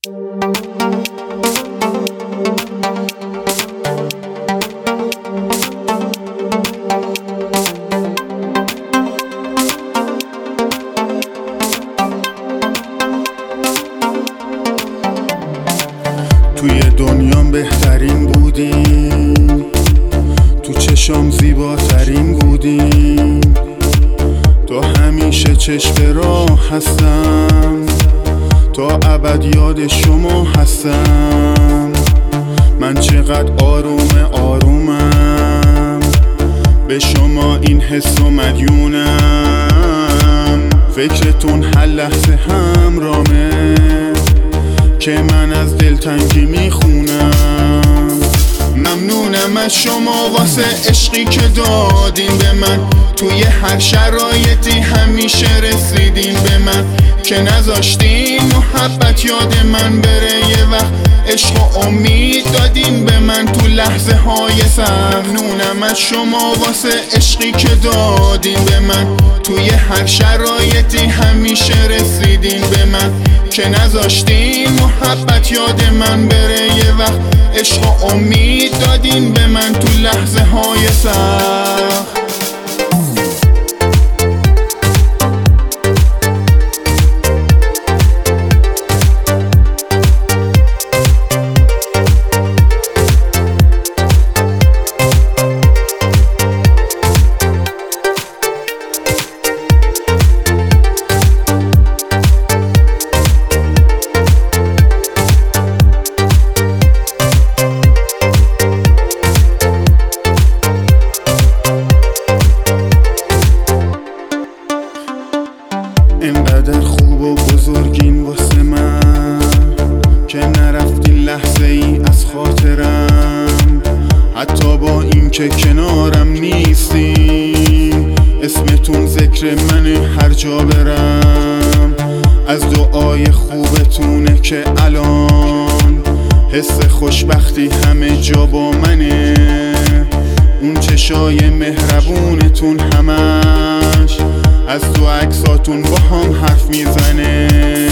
توی دنیام بهترین بودیم، تو چشام زیباترین بودیم، تا همیشه چشم راه هستم، تا ابد یاد شما هستم. من چقدر آرومم، به شما این حس و مدیونم. فکرتون هر لحظه همرامه، که من از دلتنگی میخونم. ممنونم از شما واسه عشقی که دادین به من، توی هر شرایطی همیشه رسیدین به من، که نذاشتین محبت یاد من بره. یه وقت عشق و امید دادین به من تو لحظه های سخت. ممنونم از شما واسه عشقی که دادین به من، توی هر شرایطی همیشه رسیدین به من، که نذاشتین محبت یاد من بره. یه وقت عشق و امید دادین به من تو لحظه های سخت. اینقدر خوب و بزرگین واسه من، که نرفتین لحظه ای از خاطرم. حتی با این که کنارم نیستین، اسمتون ذکر منه هر جا برم. از دعای خوبتونه که الان حس خوشبختی همه جا با منه. اون چشای مهربونتون همش از تو عکساتون با هم حرف میزنه.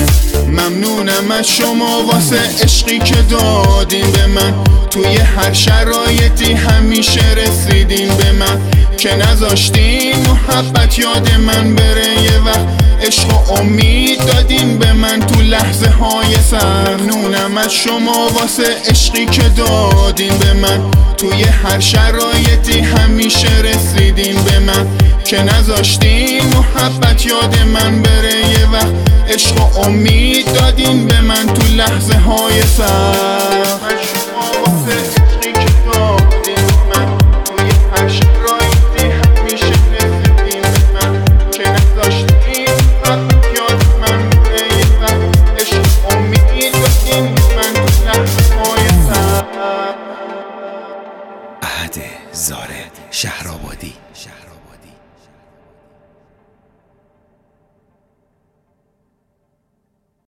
ممنونم از شما واسه عشقی که دادین به من، توی هر شرایطی همیشه رسیدین به من، که نذاشتین محبت یاد من بره. یه وقت عشق و امید دادین به من تو لحظه های سخت. ممنونم از شما واسه عشقی که دادین به من، توی هر شرایطی همیشه رسیدین به من، که نذاشتین محبت یاد من بره. یه وقت عشق و امید دادین به من تو لحظه های سخت. زاره شهرآبادی.